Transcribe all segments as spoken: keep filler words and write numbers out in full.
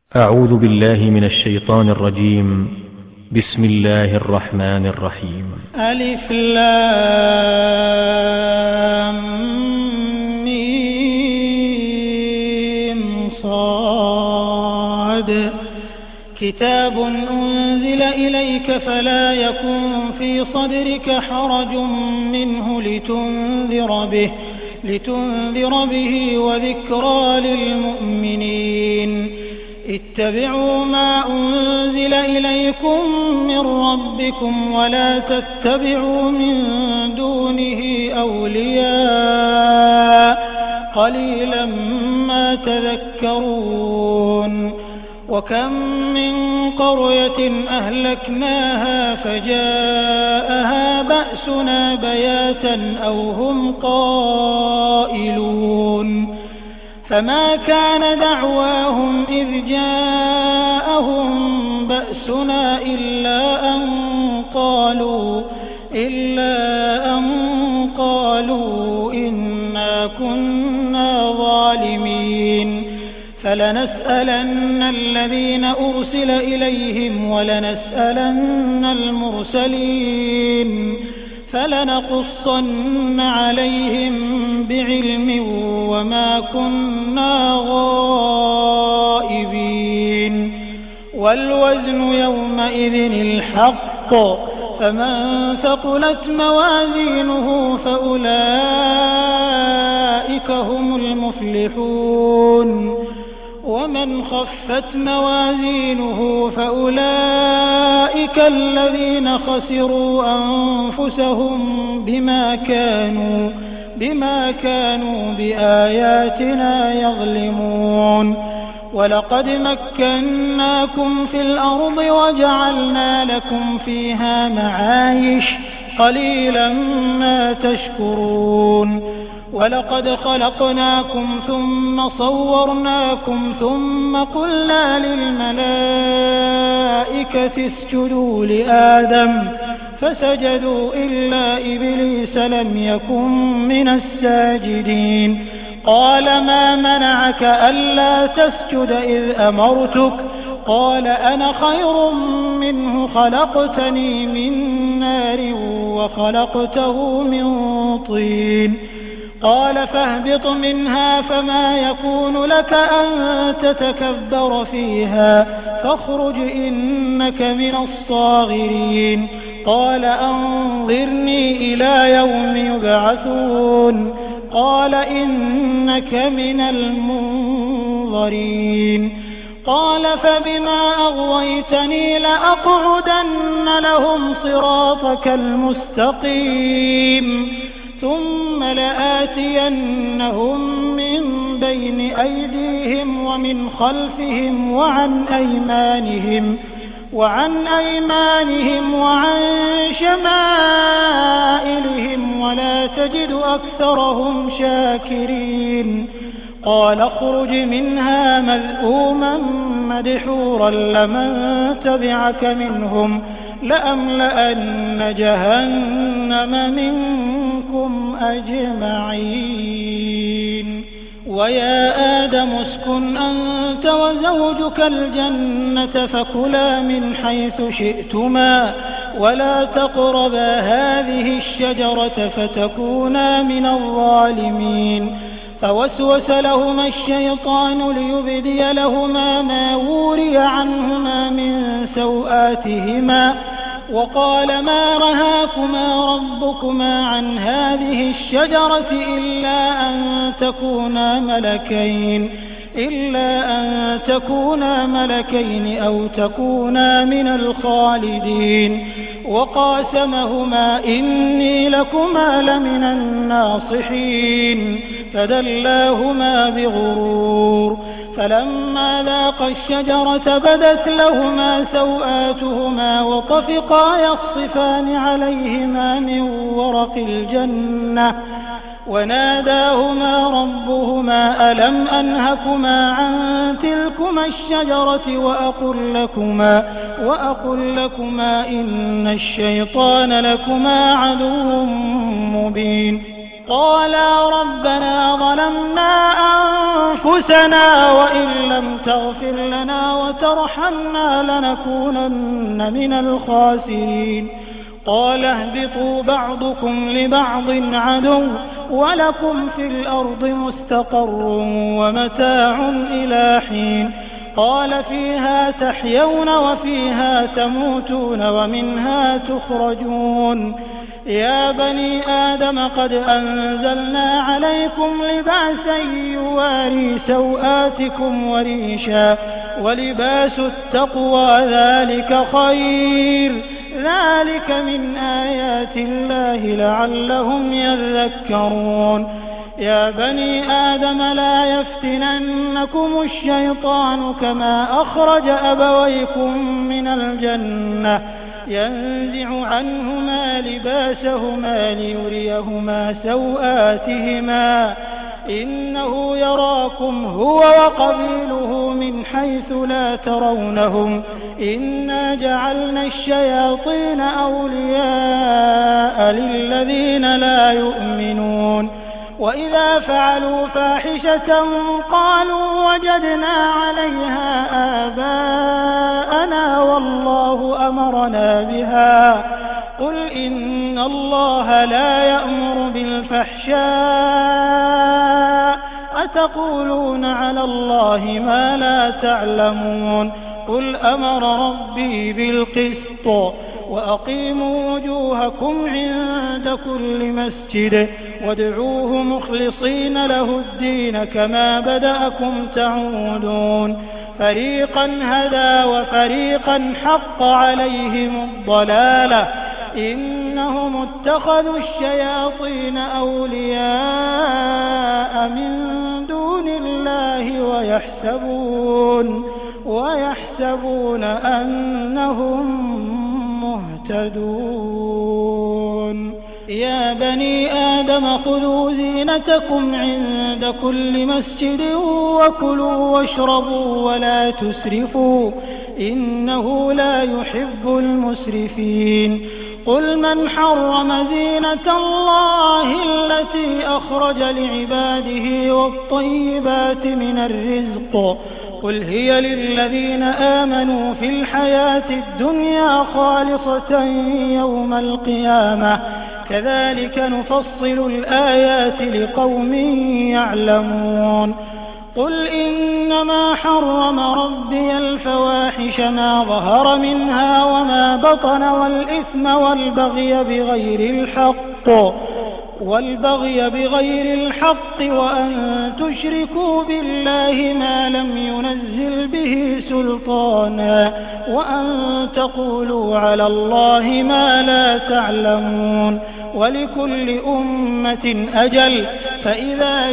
أعوذ بالله من الشيطان الرجيم. بسم الله الرحمن الرحيم. ألف لام ميم صاد كتاب أنزل إليك فلا يكن في صدرك حرج منه لتنذر به لتنذر به وذكرى للمؤمنين. اتبعوا ما أنزل إليكم من ربكم ولا تتبعوا من دونه أولياء قليلا ما تذكرون. وكم من قرية أهلكناها فجاءها بأسنا بياتا أو هم قائلون. فما كان دعواهم إذ جاءهم بأسنا إلا أن قالوا إلا أن قالوا إنا كنا ظالمين. فلنسألن الذين أرسل إليهم ولنسألن المرسلين فلنقصن عليهم بعلم وما كنا غائبين. والوزن يومئذ الحق فمن ثقلت موازينه فأولئك هم المفلحون ومن خفت موازينه فأولئك الذين خسروا أنفسهم بما كانوا بما كانوا بآياتنا يظلمون. ولقد مكناكم في الأرض وجعلنا لكم فيها معايش قليلا ما تشكرون. ولقد خلقناكم ثم صورناكم ثم قلنا للملائكة اسجدوا لآدم فسجدوا إلا إبليس لم يكن من الساجدين. قال ما منعك ألا تسجد إذ أمرتك؟ قال أنا خير منه خلقتني من نار وخلقته من طين. قال فاهبط منها فما يكون لك أن تتكبر فيها فاخرج إنك من الصاغرين. قال أنظرني إلى يوم يبعثون. قال إنك من المنظرين. قال فبما أغويتني لأقعدن لهم صراطك المستقيم ثم لآتينهم من بين أيديهم ومن خلفهم وعن أيمانهم وعن أيمانهم وعن شمائلهم ولا تجد أكثرهم شاكرين. قال اخرج منها مذءوما مدحورا لمن تبعك منهم لأملأن جهنم منكم أجمعين. ويا آدم اسكن أنت وزوجك الجنة فكلا من حيث شئتما ولا تقربا هذه الشجرة فتكونا من الظالمين. فوسوس لهما الشيطان ليبدي لهما ما وري عنهما من سوآتهما وقال ما رهاكما ربكما عن هذه الشجرة إلا أن تكونا ملكين إلا أن تكونا ملكين أو تكونا من الخالدين. وقاسمهما إني لكما لمن الناصحين فدلاهما بغرور. فلما ذاقا الشجرة بدت لهما سوآتهما وطفقا يخصفان عليهما من ورق الجنة وناداهما ربهما ألم أنهكما عن تلكما الشجرة وأقل لكما, وأقل لكما إن الشيطان لكما عدو مبين. قالا ربنا ظلمنا أنفسنا وإن لم تغفر لنا وترحمنا لنكونن من الخاسرين قال اهبطوا بعضكم لبعض عدو ولكم في الأرض مستقر ومتاع إلى حين قال فيها تحيون وفيها تموتون ومنها تخرجون يا بني آدم قد أنزلنا عليكم لباسا يواري سوآتكم وريشا ولباس التقوى ذلك خير ذلك من آيات الله لعلهم يذكرون يا بني آدم لا يفتننكم الشيطان كما أخرج أبويكم من الجنة ينزع عنهما لباسهما ليريهما سوآتهما إنه يراكم هو وقبيله من حيث لا ترونهم إنا جعلنا الشياطين أولياء للذين لا يؤمنون وإذا فعلوا فاحشة قالوا وجدنا عليها آباءنا والله أمرنا بها قل إن الله لا يأمر بالفحشاء أتقولون على الله ما لا تعلمون قل أمر ربي بالقسط وأقيموا وجوهكم عند كل مسجد وادعوه مخلصين له الدين كما بدأكم تعودون فريقا هدى وفريقا حق عليهم الضلالة إنهم اتخذوا الشياطين أولياء من دون الله ويحسبون ويحسبون أنهم مهتدون يا بني آدم خذوا زينتكم عند كل مسجد وكلوا واشربوا ولا تسرفوا إنه لا يحب المسرفين قل من حرم زينة الله التي أخرج لعباده والطيبات من الرزق قل هي للذين آمنوا في الحياة الدنيا خالصة يوم القيامة كذلك نفصل الآيات لقوم يعلمون قل إنما حرم ربي الفواحش ما ظهر منها وما بطن والإثم والبغي بغير الحق والبغي بغير الحق وأن تشركوا بالله ما لم ينزل به سلطانا وأن تقولوا على الله ما لا تعلمون ولكل أمة أجل فإذا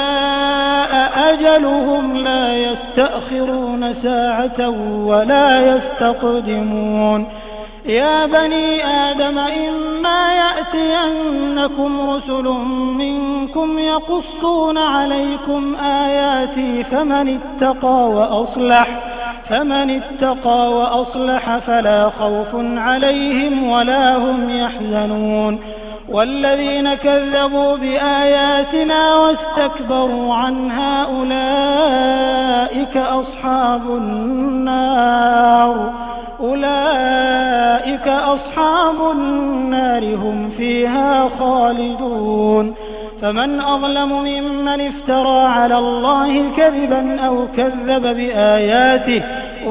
جاء أجلهم لا يستأخرون ساعة ولا يستقدمون يا بني آدم إما يأتينكم رسل منكم يقصون عليكم آياتي فمن اتقى وأصلح فمن اتقى وأصلح فلا خوف عليهم ولا هم يحزنون والذين كذبوا بآياتنا واستكبروا عنها أولئك أصحاب النار أولئك أصحاب النار هم فيها خالدون فمن أظلم ممن افترى على الله كذبا أو كذب بآياته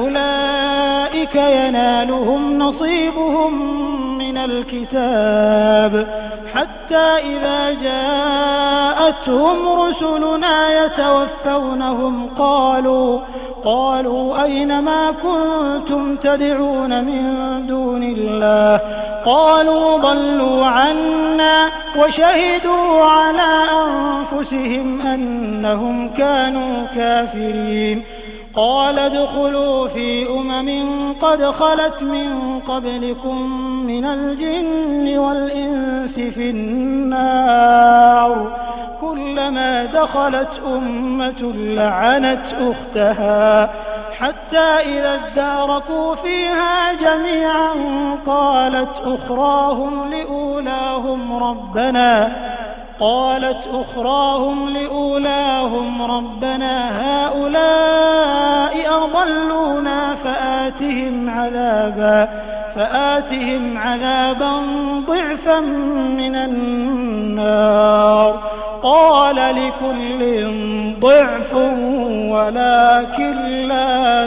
أولئك ينالهم نصيبهم من الكتاب حتى إذا جاءتهم رسلنا يتوفونهم قالوا قالوا أين ما كنتم تدعون من دون الله قالوا ضلوا عنا وشهدوا على أنفسهم أنهم كانوا كافرين قال ادخلوا في أمم قد خلت من قبلكم من الجن والإنس في النار كلما دخلت أمة لعنت أختها حتى إذا اداركوا فيها جميعا قالت أخراهم لأولاهم ربنا قالت أخراهم لأولاهم ربنا هؤلاء أضلونا فآتهم عذابا فآتهم عذابا ضعفا من النار قال لكل ضعف ولكن لا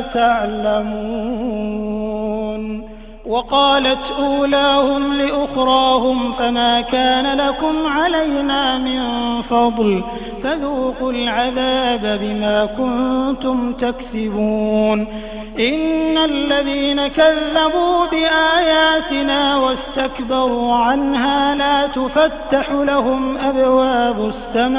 تعلمون. وقالت أولاهم لأخراهم فما كان لكم علينا من فضل فذوقوا العذاب بما كنتم تكسبون. إن الذين كذبوا بآياتنا واستكبروا عنها لا تفتح لهم أبواب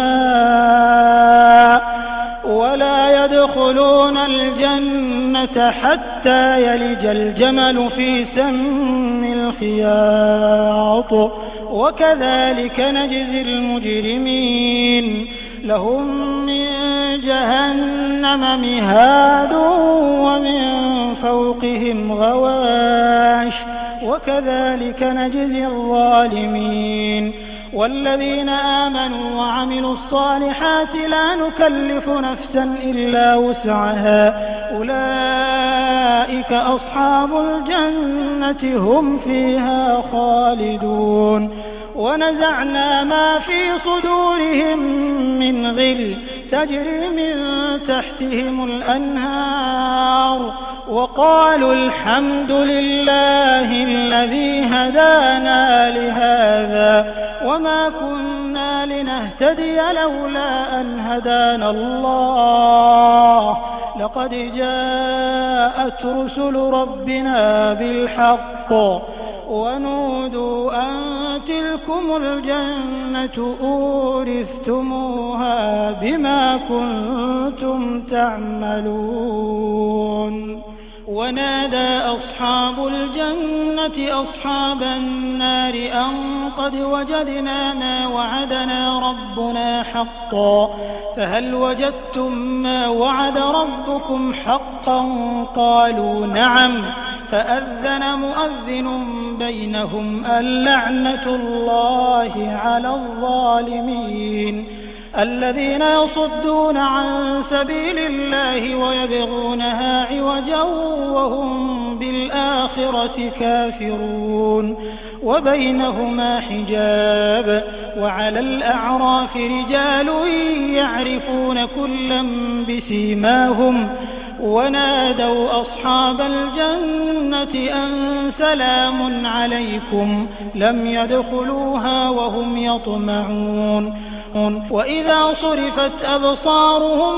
السماء ولا يدخلون الجنة حتى يلج الجمل في سم الخياط وكذلك نجزي المجرمين. لهم من جهنم مهاد ومن فوقهم غواش وكذلك نجزي الظالمين. والذين آمنوا وعملوا الصالحات لا نكلف نفسا إلا وسعها أولئك أصحاب الجنة هم فيها خالدون. ونزعنا ما في صدورهم من غل تجري من تحتهم الأنهار وقالوا الحمد لله الذي هدانا لهذا وما كنا لنهتدي لولا أن هدانا الله لقد جاءت رسل ربنا بالحق ونودوا أن تلكم الجنة أورثتموها بما كنتم تعملون. ونادى أصحاب الجنة أصحاب النار أن قد وجدنا ما وعدنا ربنا حقا فهل وجدتم ما وعد ربكم حقا قالوا نعم فأذن مؤذن بينهم اللعنة الله على الظالمين. الذين يصدون عن سبيل الله ويبغونها عوجا وهم بالآخرة كافرون وبينهما حجاب. وعلى الأعراف رجال يعرفون كلا بسيماهم ونادوا أصحاب الجنة أن سلام عليكم لم يدخلوها وهم يطمعون. وإذا صرفت أبصارهم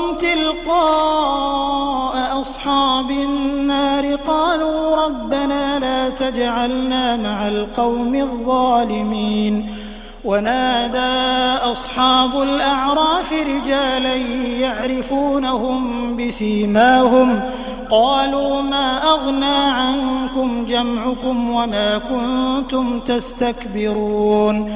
تلقاء أصحاب النار قالوا ربنا لا تجعلنا مع القوم الظالمين. ونادى أصحاب الأعراف رجالا يعرفونهم بسيماهم قالوا ما أغنى عنكم جمعكم وما كنتم تستكبرون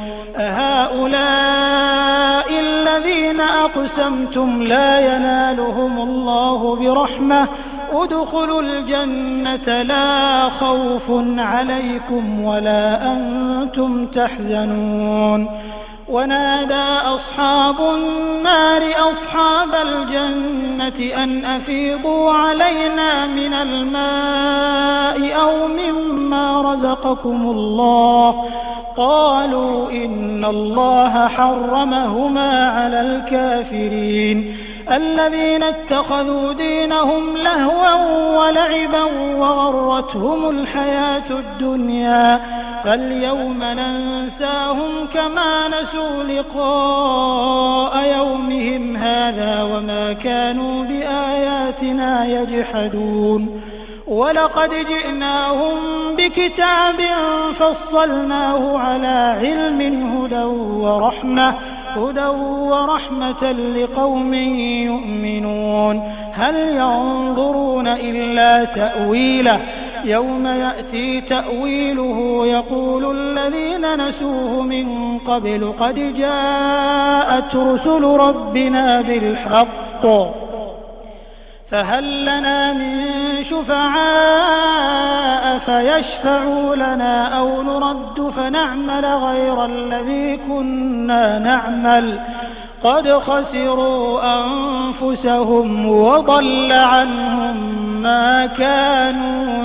أهؤلاء الذين أقسمتم لا ينالهم الله برحمة ادخلوا الجنة لا خوف عليكم ولا أنتم تحزنون. ونادى أصحاب النار أصحاب الجنة أن أفيضوا علينا من الماء أو مما رزقكم الله قالوا إن الله حرمهما على الكافرين الذين اتخذوا دينهم لهوا ولعبا وغرتهم الحياة الدنيا فاليوم ننساهم كما نسوا لقاء يومهم هذا وما كانوا بآياتنا يجحدون. ولقد جئناهم بكتاب فصلناه على علم هدى ورحمة هدى ورحمة لقوم يؤمنون. هل ينظرون إلا تأويله يوم يأتي تأويله يقول الذين نسوه من قبل قد جاءت رسل ربنا بالحق فهل لنا من شفعاء فيشفعوا لنا أو نرد فنعمل غير الذي كنا نعمل قد خسروا أنفسهم وضل عنهم ما كانوا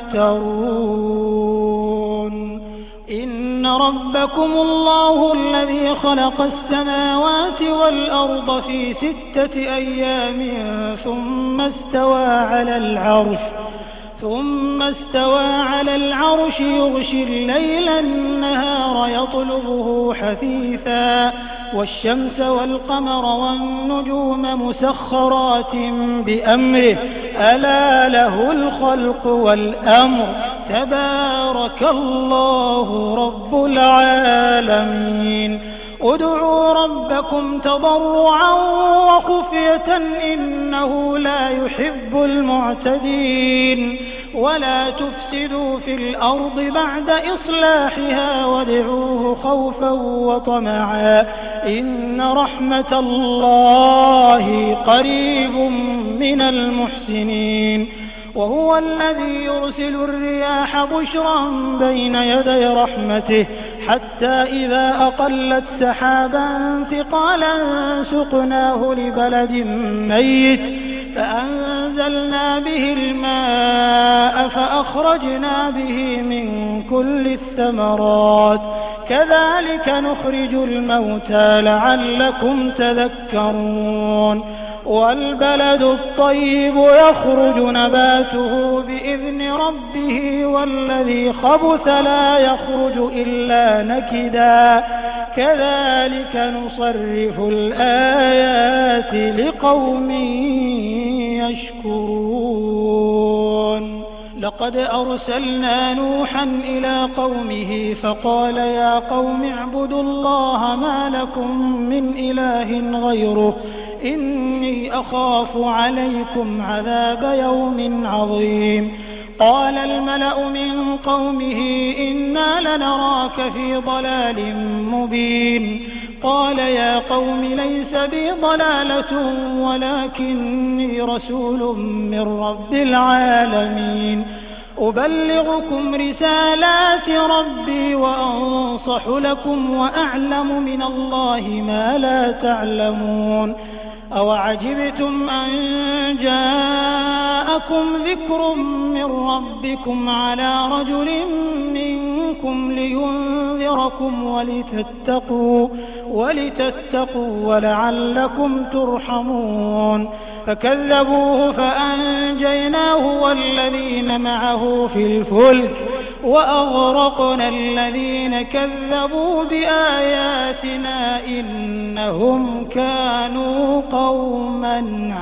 يفترون. إن ربكم الله الذي خلق السماوات والأرض في ستة أيام ثم استوى على العرش ثم استوى على العرش يغشي الليل النهار يطلبه حثيثا والشمس والقمر والنجوم مسخرات بأمره ألا له الخلق والأمر تبارك الله رب العالمين. ادعوا ربكم تضرعا وخفية إنه لا يحب المعتدين. ولا تفسدوا في الأرض بعد إصلاحها وادعوه خوفا وطمعا إن رحمة الله قريب من المحسنين. وهو الذي يرسل الرياح بشرا بين يدي رحمته حتى إذا أقلت سحابا ثقالا سقناه لبلد ميت فأنزلنا به الماء فأخرجنا به من كل الثمرات كذلك نخرج الموتى لعلكم تذكرون. والبلد الطيب يخرج نباته بإذن ربه والذي خبث لا يخرج إلا نكدا كذلك نصرف الآيات لقوم يشكرون. لقد أرسلنا نوحا إلى قومه فقال يا قوم اعبدوا الله ما لكم من إله غيره إني أخاف عليكم عذاب يوم عظيم. قال الملأ من قومه إنا لنراك في ضلال مبين. قال يا قوم ليس بي ضلالة ولكني رسول من رب العالمين أبلغكم رسالات ربي وأنصح لكم وأعلم من الله ما لا تعلمون. أوعجبتم أن جاءكم ذكر من ربكم على رجل منكم لينذركم ولتتقوا, ولتتقوا ولعلكم ترحمون. فكذبوه فأنجيناه والذين معه في الفلك وأغرقنا الذين كذبوا بآياتنا إنهم كانوا قوما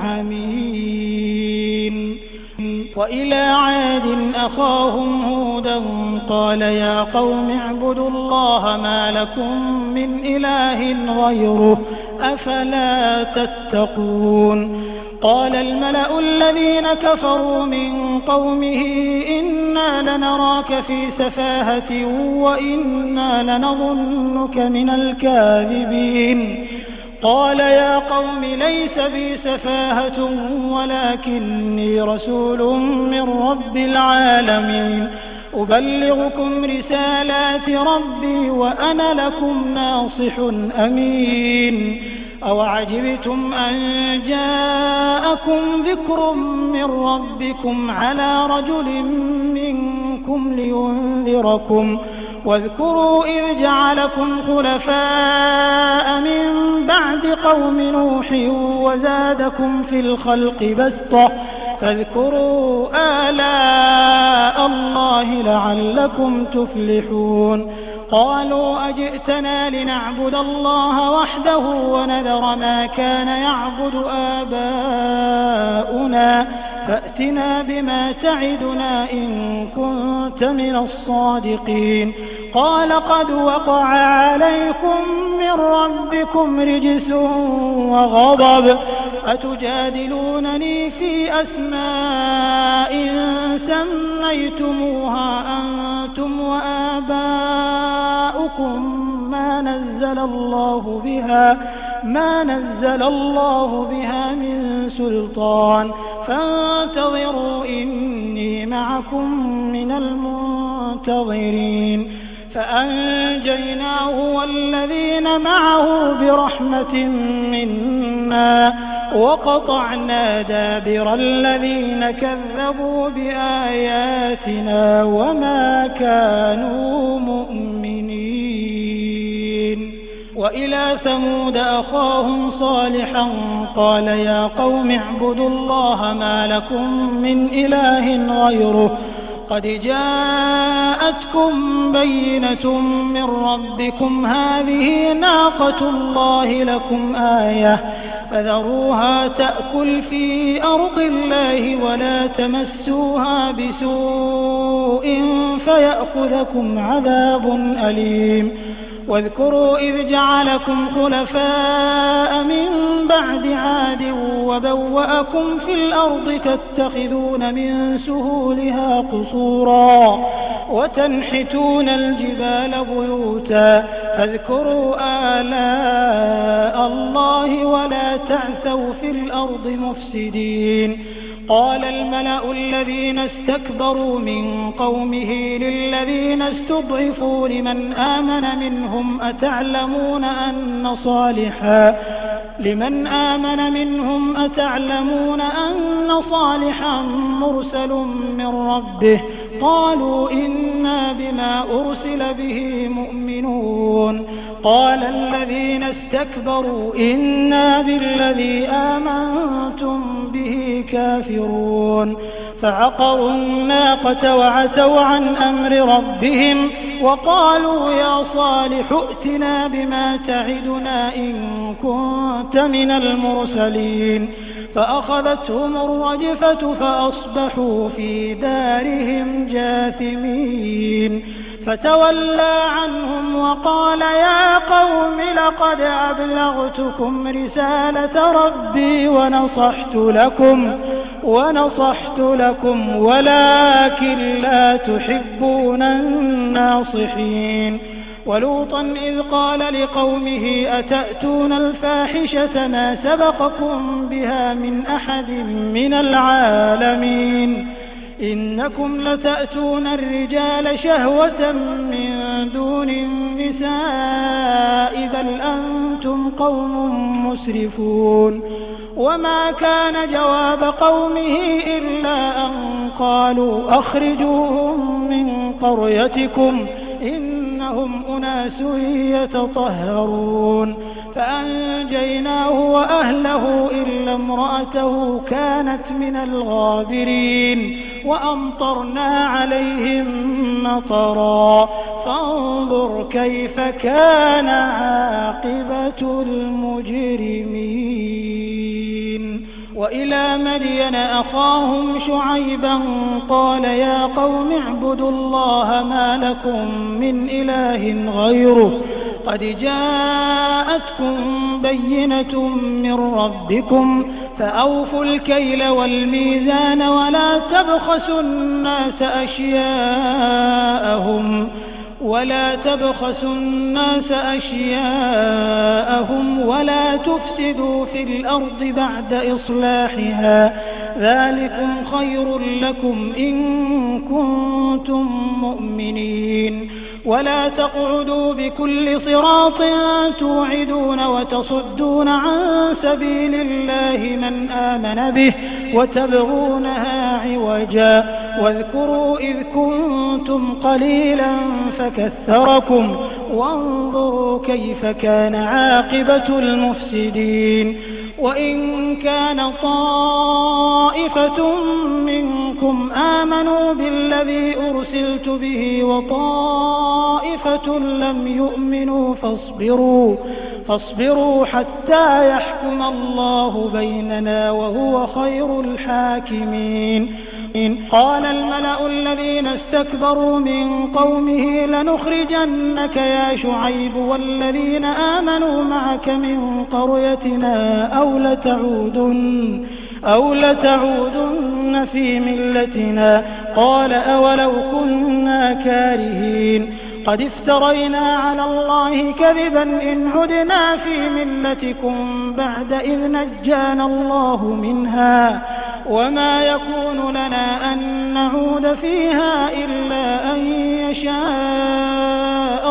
عمين. وإلى عاد أخاهم هودا قال يا قوم اعبدوا الله ما لكم من إله غيره أفلا تتقون. قال الملأ الذين كفروا من قومه إنا لنراك في سفاهة وإنا لنظنك من الكاذبين. قال يا قوم ليس بي سفاهة ولكني رسول من رب العالمين أبلغكم رسالات ربي وأنا لكم ناصح أمين. أوعجبتم أن جاءكم ذكر من ربكم على رجل منكم لينذركم واذكروا إذ جعلكم خلفاء من بعد قوم نوح وزادكم في الخلق بسطة فاذكروا آلاء الله لعلكم تفلحون. قالوا أجئتنا لنعبد الله وحده ونذر ما كان يعبد آباؤنا فأتنا بما تعدنا إن كنت من الصادقين. قال قد وقع عليكم من ربكم رجس وغضب أتجادلونني في أسماء سميتموها أنتم وآباؤكم ما نزل الله بها ما نزل الله بها من سلطان فانتظروا إني معكم من المنذرين. منتظرين فأنجيناه والذين معه برحمة منا وقطعنا دابر الذين كذبوا بآياتنا وما كانوا مؤمنين. وإلى ثمود أخاهم صالحا قال يا قوم اعبدوا الله ما لكم من إله غيره قد جاءتكم بينة من ربكم هذه ناقة الله لكم آية فذروها تأكل في أرض الله ولا تمسوها بسوء فيأخذكم عذاب أليم. واذكروا إذ جعلكم خلفاء من بعد عاد وبوأكم في الأرض تتخذون من سهولها قصورا وتنحتون الجبال بيوتا فاذكروا آلاء الله ولا تعثوا في الأرض مفسدين. قال الملأ الذين استكبروا من قومه للذين استضعفوا لمن آمن منهم أتعلمون أن صالحا لمن آمن منهم أتعلمون أن صالحا مرسل من ربه قالوا إنا بما أرسل به مؤمنون. قال الذين استكبروا إنا بالذي آمنتم به كافرون. فعقروا الناقة وعتوا عن أمر ربهم وقالوا يا صالح ائتنا بما تعدنا إن كنت من المرسلين. فأخذتهم الرجفة فأصبحوا في دارهم جاثمين. فتولى عنهم وقال يا قوم لقد أبلغتكم رسالة ربي ونصحت لكم ونصحت لكم ولكن لا تحبون الناصحين. ولوطا إذ قال لقومه أتأتون الفاحشة ما سبقكم بها من أحد من العالمين إنكم لتأتون الرجال شهوة من دون النساء بل أنتم قوم مسرفون. وما كان جواب قومه إلا أن قالوا أخرجوهم من قريتكم إنهم أناس يتطهرون. فأنجيناه وأهله إلا امرأته كانت من الغابرين وأمطرنا عليهم مطرا فانظر كيف كان عاقبة المجرمين. وإلى مدين أخاهم شعيبا قال يا قوم اعبدوا الله ما لكم من إله غيره قد جاءتكم بينة من ربكم فأوفوا الكيل والميزان ولا تبخسوا الناس أشياءهم ولا تبخسوا الناس أشياءهم ولا تفسدوا في الأرض بعد إصلاحها ذلكم خير لكم إن كنتم مؤمنين. ولا تقعدوا بكل صراط توعدون وتصدون عن سبيل الله من آمن به وتبغونها عوجا واذكروا إذ كنتم قليلا فكثركم وانظروا كيف كان عاقبة المفسدين. وإن كان طائفة منكم آمنوا بالذي أرسلت به وطائفة لم يؤمنوا فاصبروا فاصبروا حتى يحكم الله بيننا وهو خير الحاكمين. إن قال الملأ الذين استكبروا من قومه لنخرجنك يا شعيب والذين آمنوا معك من قريتنا أو لتعودن أو لتعودن في ملتنا قال أولو كنا كارهين قد افترينا على الله كذبا إن عدنا في ملتكم بعد إذ نجانا الله منها وما يكون لنا أن نعود فيها إلا أن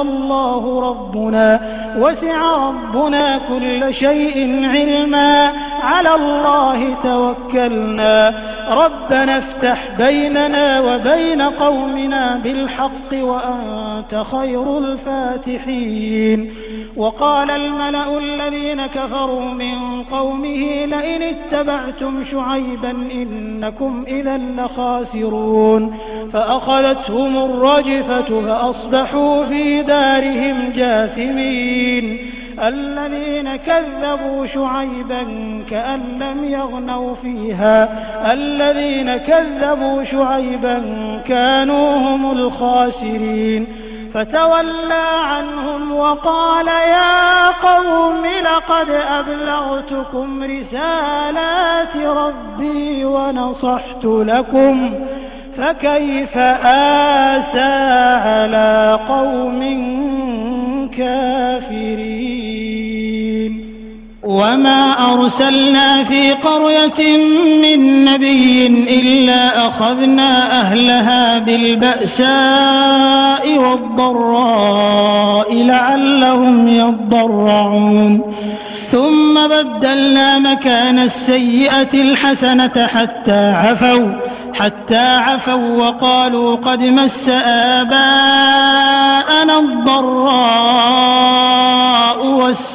الله ربنا وسع ربنا كل شيء علما على الله توكلنا ربنا افتح بيننا وبين قومنا بالحق وأنت خير الفاتحين. وقال الملأ الذين كفروا من قومه لئن اتبعتم شعيبا إنكم إذا لخاسرون فأخذتهم الرجفة فأصبحوا في دارهم جاثمين. الذين كذبوا شعيبا كأن لم يغنوا فيها الذين كذبوا شعيبا كانوا هم الخاسرين. فتولى عنهم وقال يا قوم لقد أبلغتكم رسالات ربي ونصحت لكم فكيف آسى على قوم كافرين. وما أرسلنا في قرية من نبي إلا أخذنا أهلها بالبأساء والضراء لعلهم يضرعون ثم بدلنا مكان السيئة الحسنة حتى عفوا حتى عفوا وقالوا قد مس آباءنا الضراء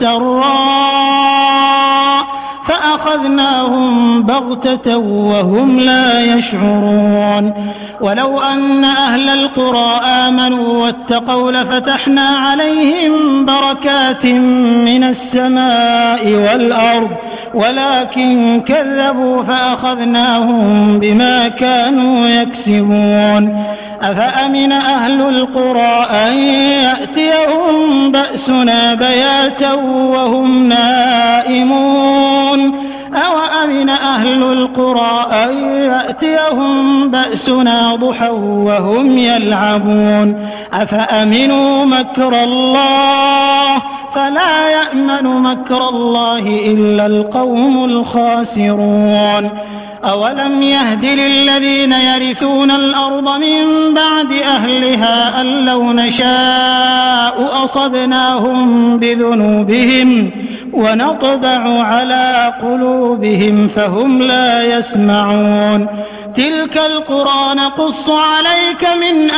والسراء فأخذناهم بغتة وهم لا يشعرون. ولو أن أهل القرى آمنوا واتقوا لفتحنا عليهم بركات من السماء والأرض ولكن كذبوا فأخذناهم بما كانوا يكسبون. أفأمن أهل القرى أن يأتيهم بأسنا بياتا وهم نائمون أوأمن أهل القرى أن يأتيهم بأسنا ضحى وهم يلعبون أفأمنوا مكر الله فلا يأمن مكر الله إلا القوم الخاسرون. أولم يهد للذين يرثون الأرض من بعد أهلها أن لو نشاء أصبناهم بذنوبهم ونطبع على قلوبهم فهم لا يسمعون. تلك القرى نقص عليك من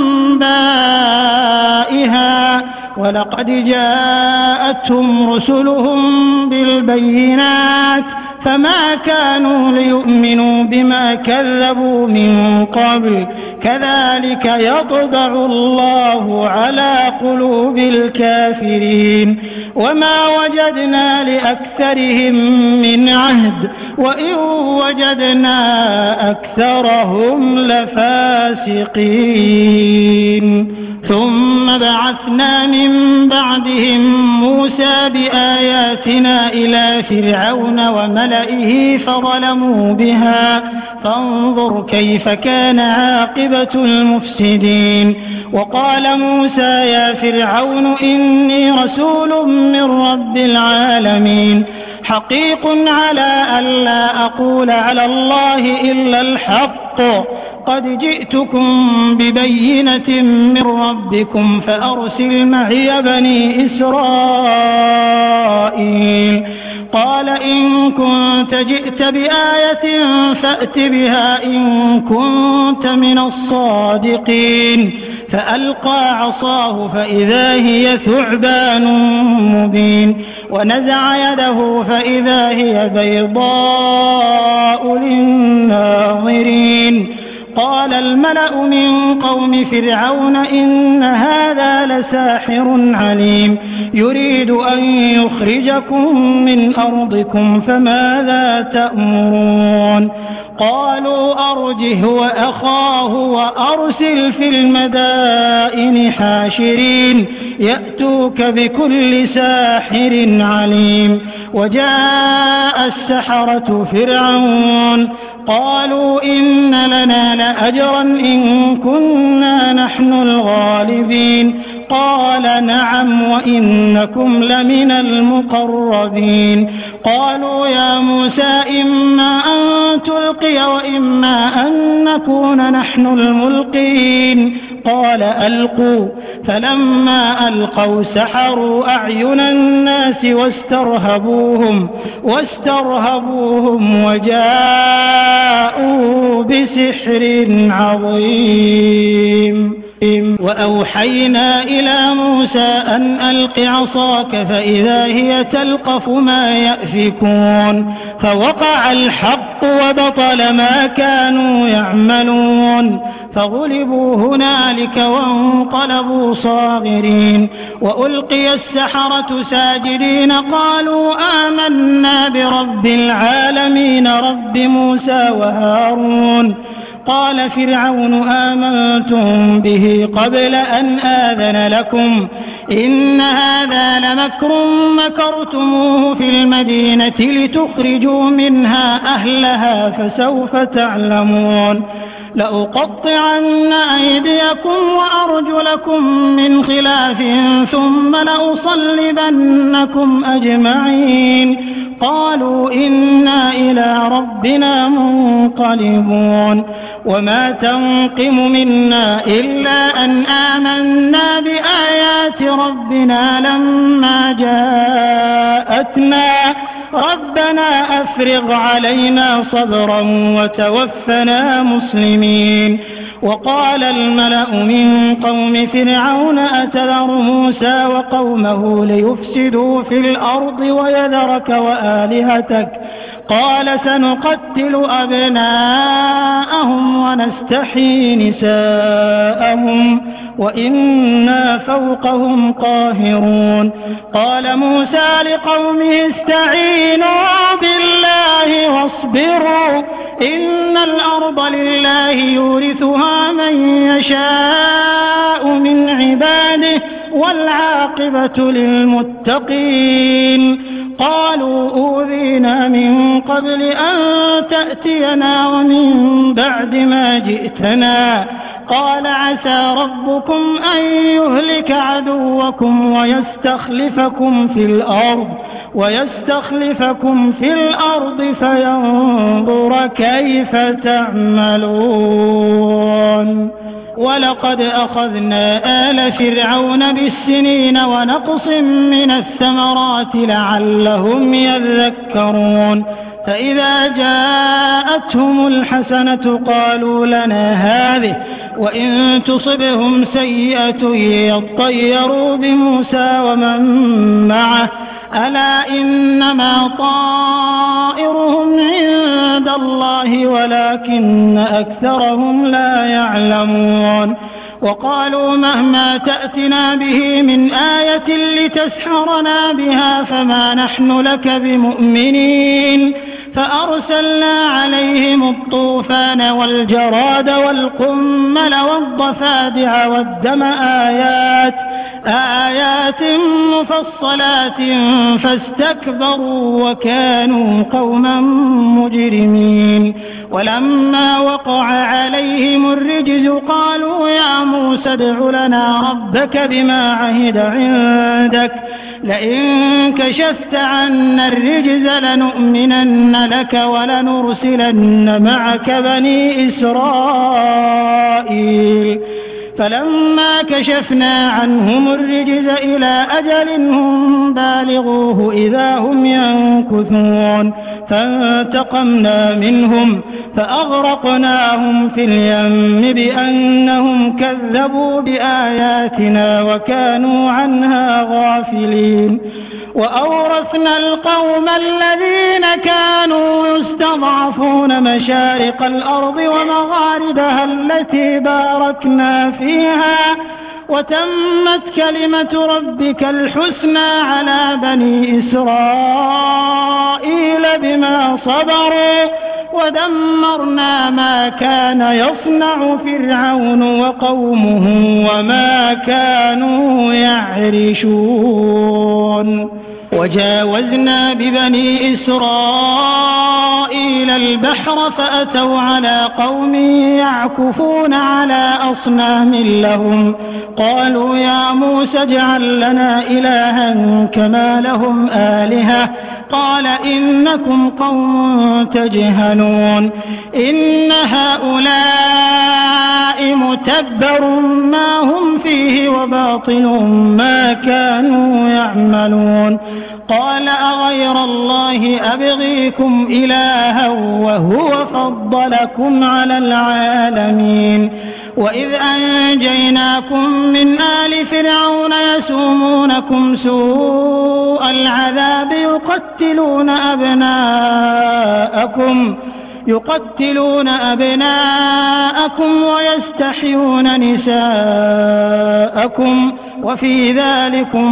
أنبائها ولقد جاءتهم رسلهم بالبينات فما كانوا ليؤمنوا بما كذبوا من قبل كذلك يطبع الله على قلوب الكافرين. وما وجدنا لأكثرهم من عهد وإن وجدنا أكثرهم لفاسقين. ثم بعثنا من بعدهم موسى بآياتنا إلى فرعون وملئه فظلموا بها فانظر كيف كان عاقبة المفسدين. وقال موسى يا فرعون إني رسول من رب العالمين حقيق على ألا أقول على الله إلا الحق قد جئتكم ببينة من ربكم فأرسل معي بني إسرائيل. قال إن كنت جئت بآية فأت بها إن كنت من الصادقين. فألقى عصاه فإذا هي ثعبان مبين ونزع يده فإذا هي بيضاء للناظرين. قال الملأ من قوم فرعون إن هذا لساحر عليم يريد أن يخرجكم من أرضكم فماذا تأمرون. قالوا أرجه وأخاه وأرسل في المدائن حاشرين يأتوك بكل ساحر عليم. وجاء السحرة فرعون قالوا إن لنا لأجرا إن كنا نحن الغالبين. قال نعم وإنكم لمن المقربين. قالوا يا موسى إما أن تلقي وإما أن نكون نحن الملقين. قال ألقوا فلما ألقوا سحروا أعين الناس واسترهبوهم واسترهبوهم وجاءوا بسحر عظيم. وأوحينا إلى موسى أن ألق عصاك فإذا هي تلقف ما يأفكون فوقع الحق وبطل ما كانوا يعملون فغلبوا هنالك وانقلبوا صاغرين وألقي السحرة ساجدين قالوا آمنا برب العالمين رب موسى وهارون. قال فرعون آمنتم به قبل أن آذن لكم إن هذا لمكر مكرتموه في المدينة لتخرجوا منها أهلها فسوف تعلمون لأقطعن أيديكم وأرجلكم من خلاف ثم لأصلبنكم أجمعين قالوا إنا إلى ربنا منقلبون وما تنقم منا إلا أن آمنا بآيات ربنا لما جاءتنا ربنا أفرغ علينا صبرا وتوفنا مسلمين. وقال الملأ من قوم فرعون أتذر موسى وقومه ليفسدوا في الأرض ويذرك وآلهتك قال سنقتل أبناءهم ونستحيي نساءهم وإنا فوقهم قاهرون. قال موسى لقومه استعينوا بالله واصبروا إن الأرض لله يورثها من يشاء من عباده والعاقبة للمتقين. قالوا أوذينا من قبل أن تأتينا ومن بعد ما جئتنا قال عسى ربكم أن يهلك عدوكم ويستخلفكم في الأرض ويستخلفكم في الأرض فينظر كيف تعملون. ولقد أخذنا آل فرعون بالسنين ونقص من الثمرات لعلهم يذكرون فإذا جاءتهم الحسنة قالوا لنا هذه وإن تصبهم سيئة يطيروا بموسى ومن معه ألا إنما طائرهم عند الله ولكن أكثرهم لا يعلمون. وقالوا مهما تأتنا به من آية لتسحرنا بها فما نحن لك بمؤمنين فأرسلنا عليهم الطوفان والجراد والقمل والضفادع والدم آيات آيات مفصلات فاستكبروا وكانوا قوما مجرمين. ولما وقع عليهم الرجز قالوا يا موسى ادع لنا ربك بما عهد عندك لئن كشفت عنا الرجز لنؤمنن لك ولنرسلن معك بني إسرائيل. فلما كشفنا عنهم الرجز إلى أجل هم بالغوه إذا هم ينكثون فانتقمنا منهم فأغرقناهم في اليم بأنهم كذبوا بآياتنا وكانوا عنها غافلين. وأورثنا القوم الذين كانوا يستضعفون مشارق الأرض ومغاربها التي باركنا فيها وتمت كلمة ربك الحسنى على بني إسرائيل بما صبروا ودمرنا ما كان يصنع فرعون وقومه وما كانوا يعرشون. وجاوزنا ببني إسرائيل البحر فأتوا على قوم يعكفون على أصنام لهم قالوا يا موسى اجعل لنا إلها كما لهم آلهة قال إنكم قوم تجهلون إن هؤلاء متبرون متبر ما هم فيه وباطل ما كانوا يعملون قال أغير الله أبغيكم إلها وهو فضلكم على العالمين وإذ أنجيناكم من آل فرعون يسومونكم سوء العذاب يقتلون أبناءكم يقتلون أبناءكم ويستحيون نساءكم وفي ذلكم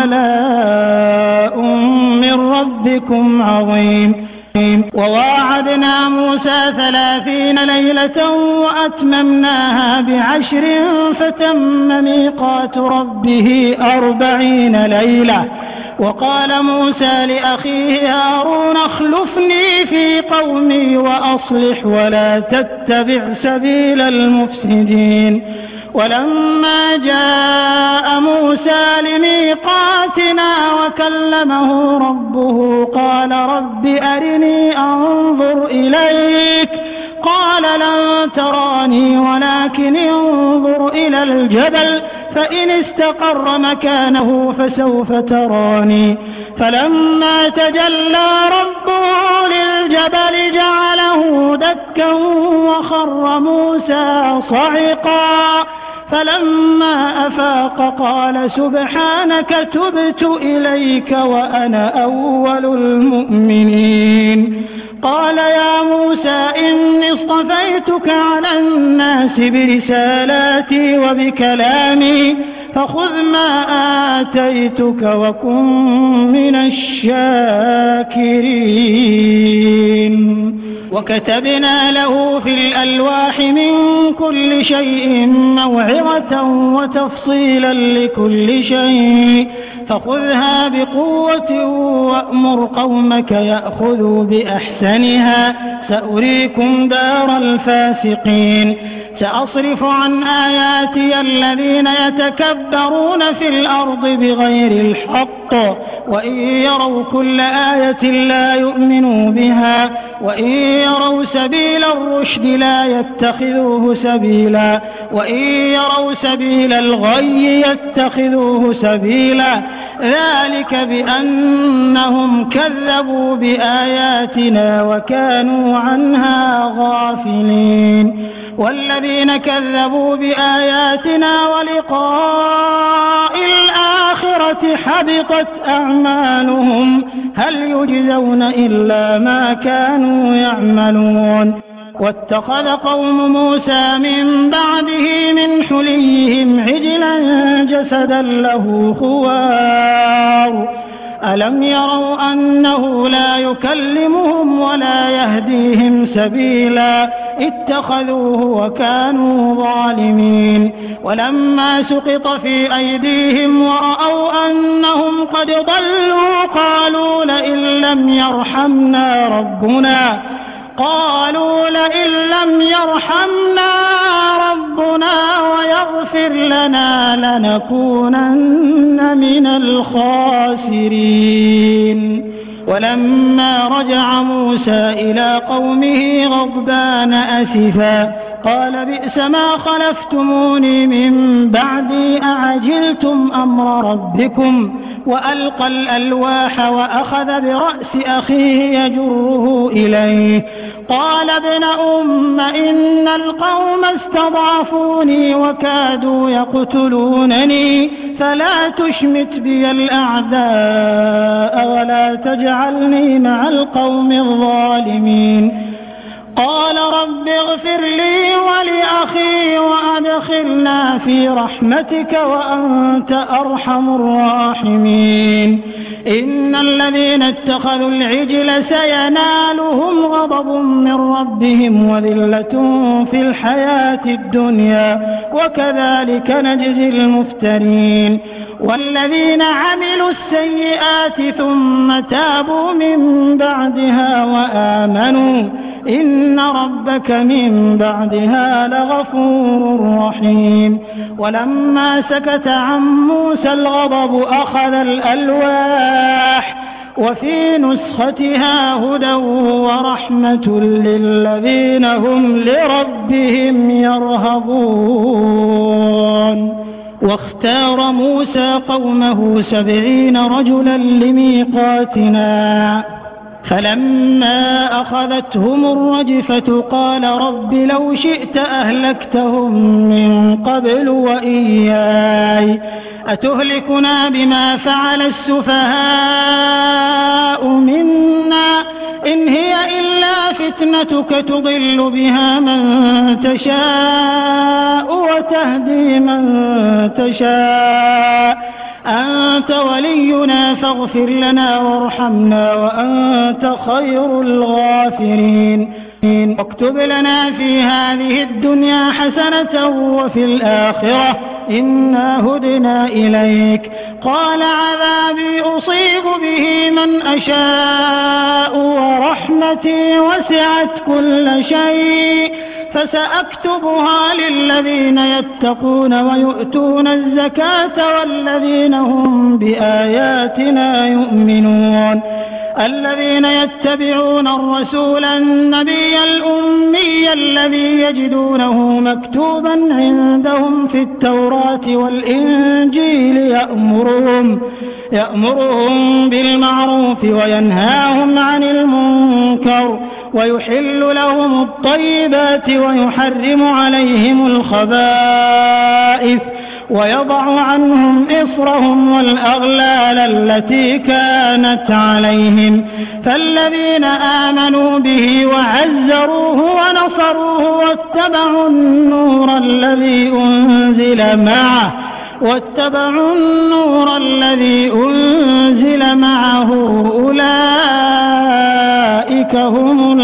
بلاء من ربكم عظيم وواعدنا موسى ثلاثين ليلة وأتممناها بعشر فتم ميقات ربه أربعين ليلة وقال موسى لأخيه هارون اخلفني في قومي وأصلح ولا تتبع سبيل المفسدين ولما جاء موسى لميقاتنا وكلمه ربه قال رب أرني أنظر إليك قال لن تراني ولكن انظر إلى الجبل فإن استقر مكانه فسوف تراني فلما تجلى ربه للجبل جعله دكا وخر موسى صعقا فلما أفاق قال سبحانك تبت إليك وأنا أول المؤمنين قال يا موسى إني اصطفيتك على الناس برسالاتي وبكلامي فخذ ما آتيتك وكن من الشاكرين وكتبنا له في الألواح من كل شيء موعظة وتفصيلا لكل شيء فخذها بقوة وأمر قومك يأخذوا بأحسنها سأريكم دار الفاسقين سأصرف عن آياتي الذين يتكبرون في الأرض بغير الحق وإن يروا كل آية لا يؤمنوا بها وإن يروا سبيل الرشد لا يتخذوه سبيلا وإن يروا سبيل الغي يتخذوه سبيلا ذلك بأنهم كذبوا بآياتنا وكانوا عنها غافلين والذين كذبوا بآياتنا ولقاء الآخرة حبطت أعمالهم هل يجزون إلا ما كانوا يعملون واتخذ قوم موسى من بعده من حليهم عجلا جسدا له خوار ألم يروا أنه لا يكلمهم ولا يهديهم سبيلا اتخذوه وكانوا ظالمين ولما سقط في أيديهم ورأوا أنهم قد ضلوا قالوا لئن لم يرحمنا ربنا قالوا لئن لم يرحمنا ربنا ويغفر لنا لنكونن من الخاسرين ولما رجع موسى إلى قومه غضبان أسفا قال بئس ما خلفتموني من بعدي أعجلتم أمر ربكم وألقى الألواح وأخذ برأس أخيه يجره إليه قال ابن أم إن القوم استضعفوني وكادوا يقتلونني فلا تشمت بي الأعداء ولا تجعلني مع القوم الظالمين قال رب اغفر لي ولأخي وأدخلنا في رحمتك وأنت أرحم الراحمين إن الذين اتخذوا العجل سينالهم غضب من ربهم وذلة في الحياة الدنيا وكذلك نجزي المفترين والذين عملوا السيئات ثم تابوا من بعدها وآمنوا إن ربك من بعدها لغفور رحيم ولما سكت عن موسى الغضب أخذ الألواح وفي نسختها هدى ورحمة للذين هم لربهم يرهبون. واختار موسى قومه سبعين رجلا لميقاتنا فلما أخذتهم الرجفة قال رب لو شئت أهلكتهم من قبل وإياي أتهلكنا بما فعل السفهاء منا إن هي إلا فتنتك تضل بها من تشاء وتهدي من تشاء أنت ولينا فاغفر لنا وارحمنا وأنت خير الغافرين. واكتب لنا في هذه الدنيا حسنة وفي الآخرة إنا هدنا إليك. قال عذابي أصيب به من أشاء ورحمتي وسعت كل شيء فسأكتبها للذين يتقون ويؤتون الزكاة والذين هم بآياتنا يؤمنون. الذين يتبعون الرسول النبي الأمي الذي يجدونه مكتوبا عندهم في التوراة والإنجيل يأمرهم يأمرهم بالمعروف وينهاهم عن المنكر ويحل لهم الطيبات ويحرم عليهم الخبائث ويضع عنهم إصرهم والأغلال التي كانت عليهم. فالذين آمنوا به وعزروه ونصروه واتبعوا النور الذي أنزل معه واتبعوا النور الذي أنزل معه أولئك هم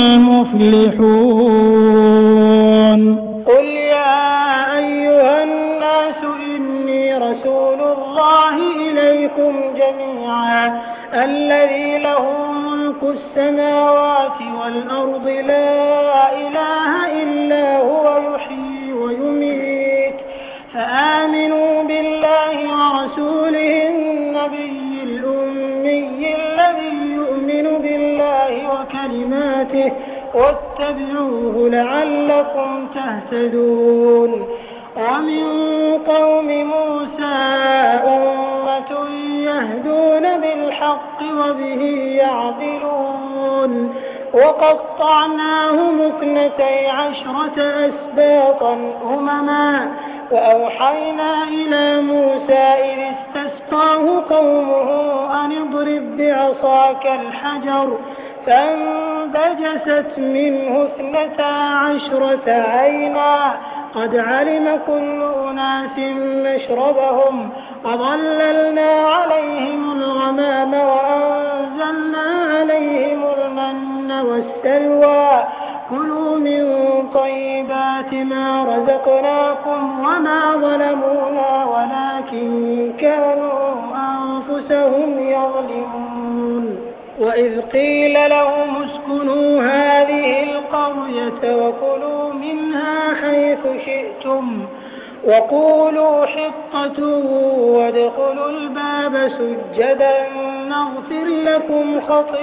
المفلحون. قل يا أيها الناس إني رسول الله إليكم جميعا الذي له ملك السماوات والأرض لا إله إلا هو يحيي ويميت فآمنوا بالله ورسوله النبي الأمي الذي يؤمن بالله وكلماته واتبعوه لعلكم تهتدون. ومن قوم موسى أمة يهدون بالحق وبه يعدلون. وقطعناهم اثنتي عشرة أسباطا أمما وأوحينا إلى موسى إذ استسقاه قومه أن اضرب بعصاك الحجر فانبجست منه اثنتا عشرة عينا قد علم كل أناس مشربهم وظللنا عليهم الغمام وأنزلنا عليهم المن والسلوى كلوا من طيبات ما رزقناكم وما ظلمونا ولكن كانوا أنفسهم يظلمون. وإذ قيل لهم اسكنوا هذه القرية وكلوا منها حيث شئتم وقولوا حطة وادخلوا الباب سجدا نغفر لكم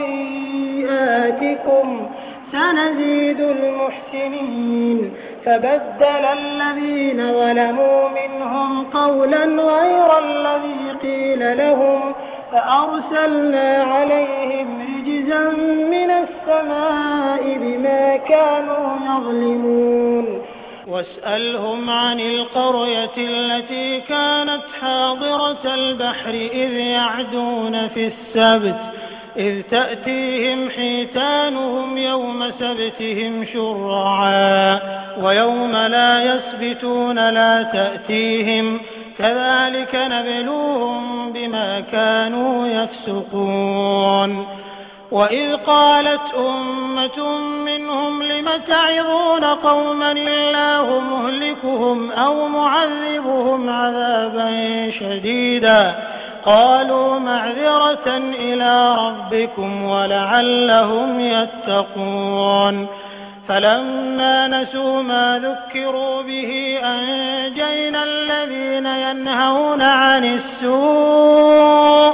خطيئاتكم سنزيد المحسنين. فبدل الذين ظلموا منهم قولا غير الذي قيل لهم فأرسلنا عليهم رجزا من السماء بما كانوا يظلمون. واسألهم عن القرية التي كانت حاضرة البحر إذ يعدون في السبت إذ تأتيهم حيتانهم يوم سبتهم شرعا ويوم لا يسبتون لا تأتيهم كذلك نبلوهم بما كانوا يفسقون. وإذ قالت أمة منهم لم تعظون قوما الله مهلكهم أو معذبهم عذابا شديدا قالوا معذرة إلى ربكم ولعلهم يتقون. فلما نسوا ما ذكروا به أنجينا الذين ينهون عن السوء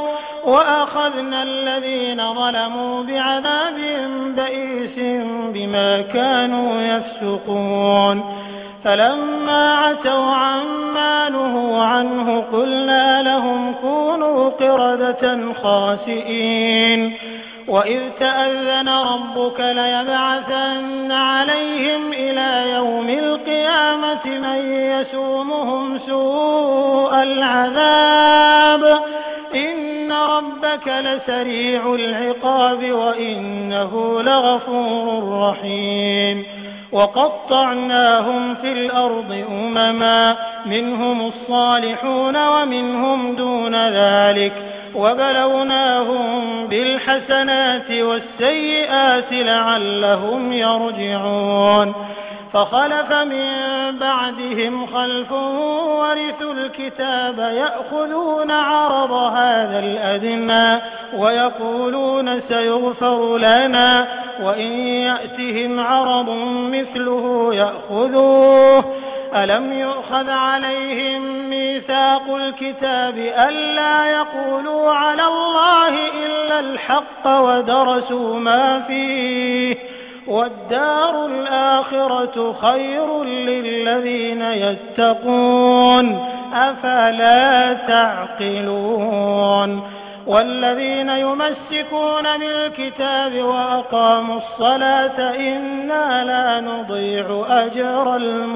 وأخذنا الذين ظلموا بعذاب بئيس بما كانوا يفسقون فلما عتوا عما نهوا عنه قلنا لهم كونوا قردة خاسئين وإذ تأذن ربك ليبعثن عليهم إلى يوم القيامة من يسومهم سوء العذاب إن ربك لسريع العقاب وإنه لغفور رحيم وقطعناهم في الأرض أمما منهم الصالحون ومنهم دون ذلك وبلوناهم بالحسنات والسيئات لعلهم يرجعون فخلف من بعدهم خلف ورثوا الكتاب يأخذون عرض هذا الأدنى ويقولون سيغفر لنا وإن يأتهم عرض مثله يأخذوه ألم يؤخذ عليهم ميثاق الكتاب ألا يقولوا على الله إلا الحق ودرسوا ما فيه والدار الآخرة خير للذين يتقون أفلا تعقلون والذين يمسكون بالكتاب وأقاموا الصلاة إنا لا نضيع أجر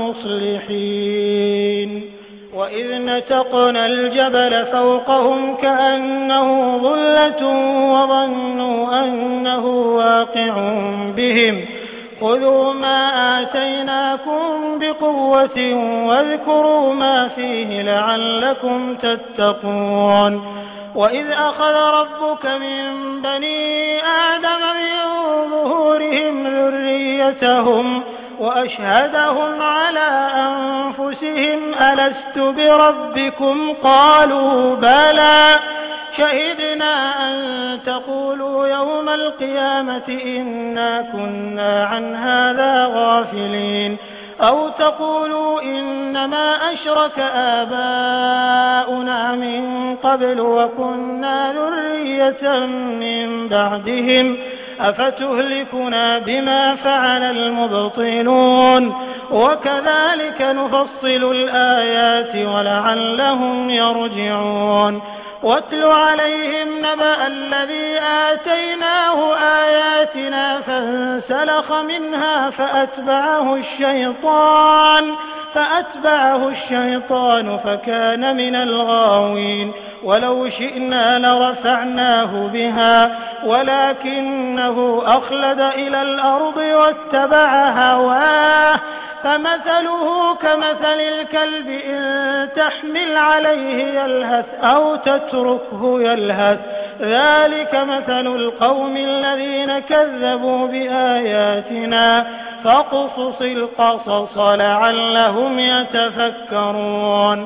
المصلحين وإذ نتقنا الجبل فوقهم كأنه ظلة وظنوا أنه واقع بهم خذوا ما آتيناكم بقوة واذكروا ما فيه لعلكم تتقون وإذ أخذ ربك من بني آدم من ظهورهم ذريتهم وأشهدهم على أنفسهم ألست بربكم قالوا بلى شهدنا أن تقولوا يوم القيامة إنا كنا عن هذا غافلين أو تقولوا إنما أشرك آباؤنا من قبل وكنا ذرية من بعدهم أفتهلكنا بما فعل المبطلون وكذلك نفصل الآيات ولعلهم يرجعون واتل عليهم نبأ الذي آتيناه آياتنا فانسلخ منها فأتبعه الشيطان فأتبعه الشيطان فكان من الغاوين ولو شئنا لرفعناه بها ولكنه أخلد إلى الأرض واتبع هواه فمثله كمثل الكلب إن تحمل عليه يلهث أو تتركه يلهث ذلك مثل القوم الذين كذبوا بآياتنا فاقصص القصص لعلهم يتفكرون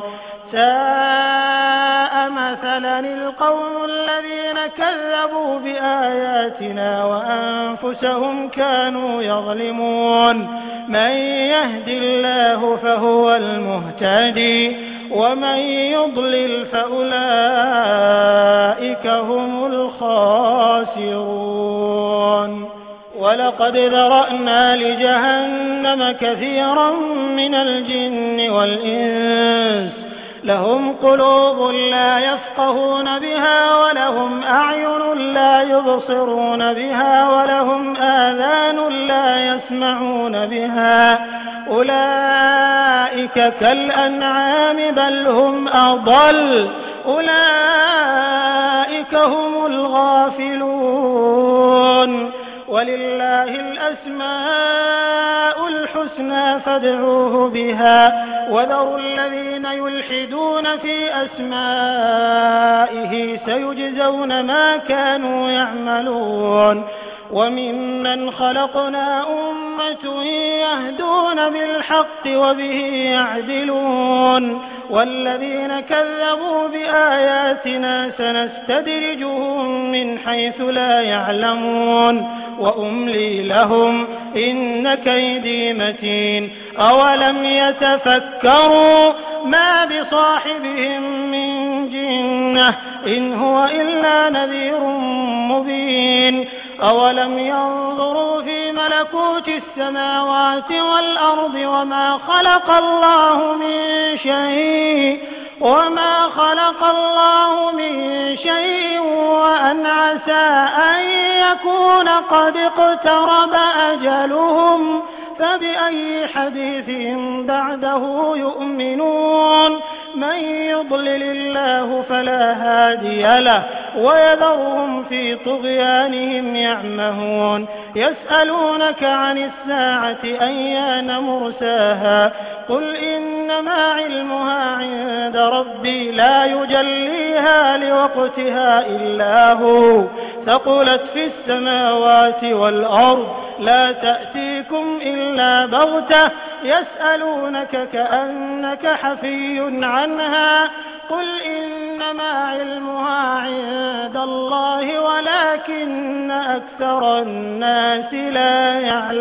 ساء مثلا القوم الذين كذبوا بآياتنا وأنفسهم كانوا يظلمون من يهد الله فهو المهتدي ومن يضلل فأولئك هم الخاسرون ولقد ذرأنا لجهنم كثيرا من الجن والإنس لهم قلوب لا يفقهون بها ولهم أعين لا يبصرون بها ولهم آذان لا يسمعون بها أولئك كالأنعام بل هم أضل أولئك هم الغافلون ولله الأسماء الحسنى فادعوه بها وذروا الذين يلحدون في أسمائه سيجزون ما كانوا يعملون وممن خلقنا أمة يهدون بالحق وبه يعدلون والذين كذبوا بآياتنا سنستدرجهم من حيث لا يعلمون وأملي لهم إن كيدي متين أولم يتفكروا ما بصاحبهم من جنة إن هو إلا نذير مبين أولم ينظروا في ملكوت السماوات والأرض وما خلق الله من شيء وما خلق الله من شيء وأن عسى أن يكون قد اقترب أجلهم فبأي حديث بعده يؤمنون من يضلل الله فلا هادي له ويذرهم في طغيانهم يعمهون يسألونك عن الساعة أيان مرساها قل إنما علمها عند ربي لا يجليها لوقتها إلا هو ثقلت في السماوات والأرض لا تأتيكم إلا بغتة يسألونك كأنك حفي عنها قل إنما علمها عند الله ولكن أكثر الناس لا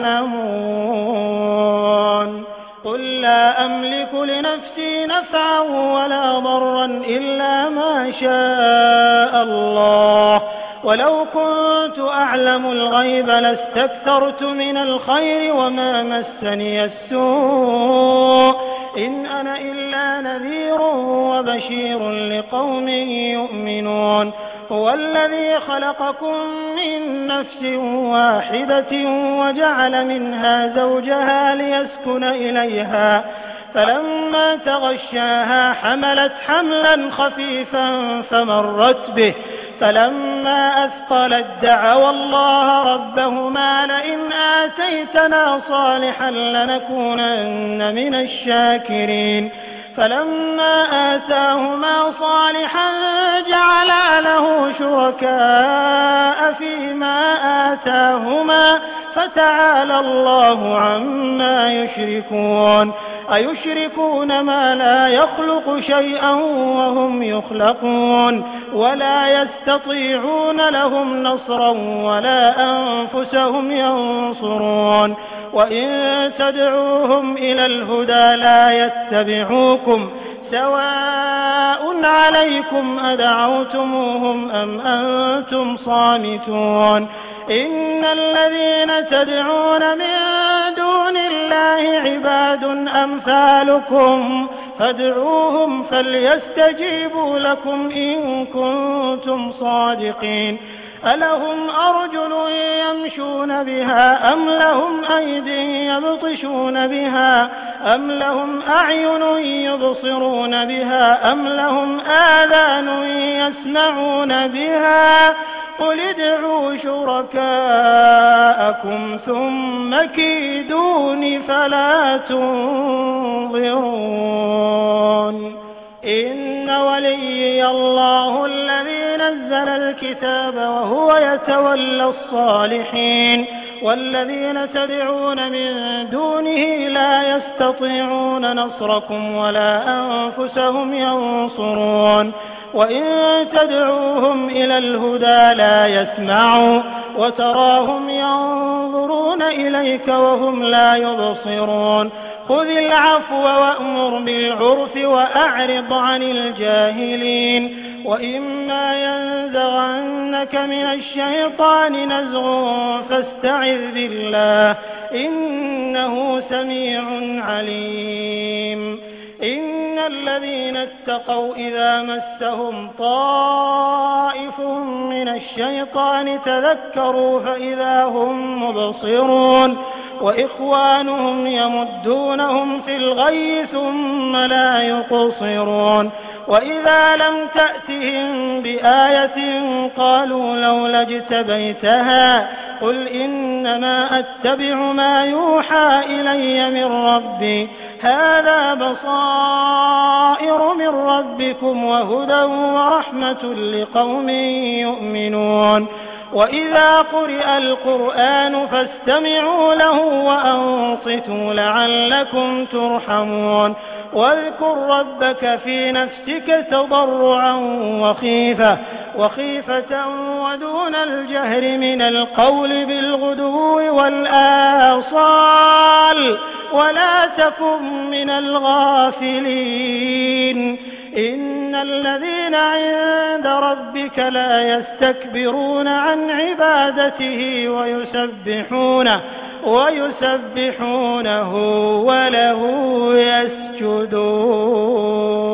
يعلمون قل لا أملك لنفسي نفعا ولا ضرا إلا ما شاء الله ولو كنت أعلم الغيب لاستكثرت من الخير وما مسني السوء إن أنا إلا نذير وبشير لقوم يؤمنون هو الذي خلقكم من نفس واحدة وجعل منها زوجها ليسكن إليها فلما تغشاها حملت حملا خفيفا فمرت به فلما أثقلت دعوا الله ربهما لئن آتيتنا صالحا لنكونن من الشاكرين فلما آتاهما صالحا جعلا له شركاء فيما آتاهما فتعالى الله عما يشركون أيشركون ما لا يخلق شيئا وهم يخلقون ولا يستطيعون لهم نصرا ولا أنفسهم ينصرون وإن تدعوهم إلى الهدى لا يتبعوكم سواء عليكم أدعوتموهم أم أنتم صامتون إن الذين تدعون من دون الله عباد أمثالكم فادعوهم فليستجيبوا لكم إن كنتم صادقين ألهم أرجل يمشون بها أم لهم أيد يبطشون بها أم لهم أعين يبصرون بها أم لهم آذان يسمعون بها قل ادعوا شركاءكم ثم كيدون فلا تنظرون إن وليي الله الذي نزل الكتاب وهو يتولى الصالحين والذين تدعون من دونه لا يستطيعون نصركم ولا أنفسهم ينصرون وإن تدعوهم إلى الهدى لا يسمعوا وتراهم ينظرون إليك وهم لا يبصرون خذ العفو وأمر بالعرف وأعرض عن الجاهلين وإما ينزغنك من الشيطان نزغ فاستعذ بالله إنه سميع عليم إن الذين اتقوا إذا مسهم طائف من الشيطان تذكروا فإذا هم مبصرون وإخوانهم يمدونهم في الغي ثم لا يقصرون وإذا لم تأتهم بآية قالوا لولا اجتبيتها قل إنما أتبع ما يوحى إلي من ربي هذا بصائر من ربكم وهدى ورحمة لقوم يؤمنون وإذا قرئ القرآن فاستمعوا له وأنصتوا لعلكم ترحمون واذكر ربك في نفسك تضرعا وخيفة وخيفة ودون الجهر من القول بالغدو والآصال ولا تكن من الغافلين إن الذين عند ربك لا يستكبرون عن عبادته ويسبحونه ويسبحونه وله يسجدون.